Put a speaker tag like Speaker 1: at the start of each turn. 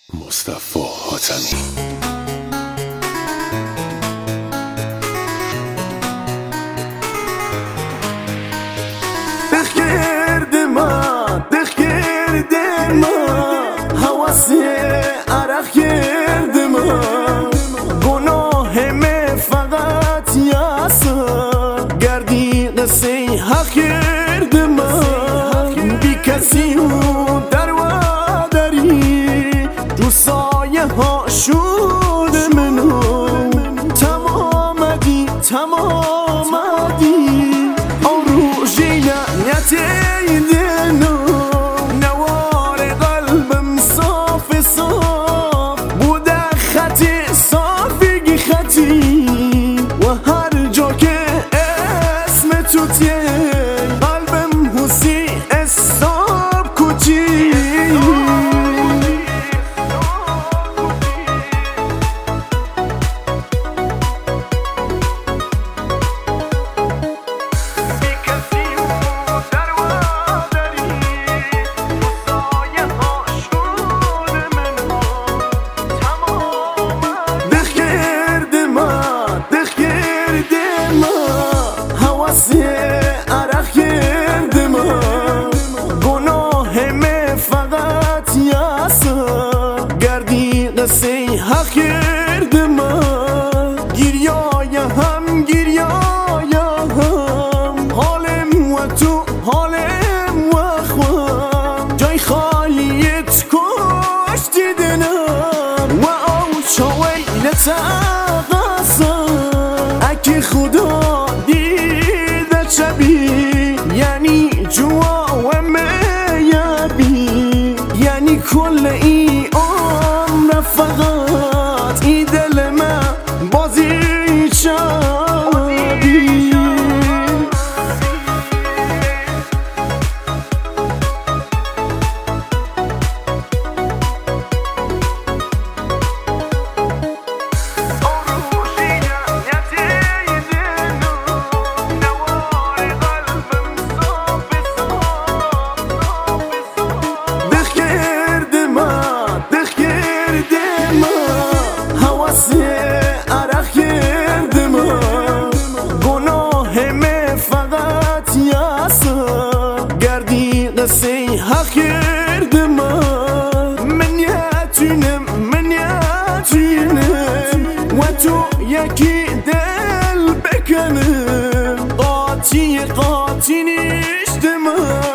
Speaker 1: مصطفی حاتمی.
Speaker 2: دق کرده من حواسی عرق کرده من گناهم فقط یاسر گردی قصه حق کرده من بی کسی و دروادری رو سایه ها شده منو تمامدی آن روژی نتیده و هر جا که اسم توتیه قلبم حسی استاب کچی عرق کرده من گناهم فقط یاسر گردی قصه حق کرده من گریایم حالم و تو حالم و خوام جای خالیت کشتی دنم و آوچاوی نتقصم اکی خدا یعنی جوا و میابی یعنی کل ای عمر فقط ای دل من بازی چابی عرق کرده من گناهم فقط یاسر گردی قصه حق کرده من یتونم و تو یکی دل بکنم قاطی نیشت من